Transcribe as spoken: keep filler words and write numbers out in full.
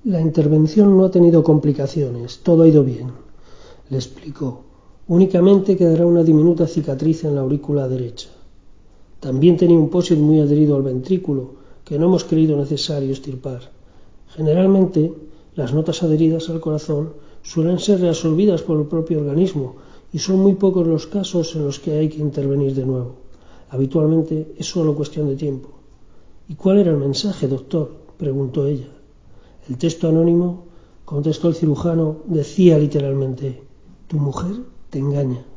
La intervención no ha tenido complicaciones, todo ha ido bien, le explicó. Únicamente quedará una diminuta cicatriz en la aurícula derecha. También tenía un pósit muy adherido al ventrículo, que no hemos creído necesario extirpar. Generalmente, las notas adheridas al corazón suelen ser reabsorbidas por el propio organismo y son muy pocos los casos en los que hay que intervenir de nuevo. Habitualmente es solo cuestión de tiempo. ¿Y cuál era el mensaje, doctor?, preguntó ella. El texto anónimo, contestó el cirujano, decía literalmente: tu mujer te engaña.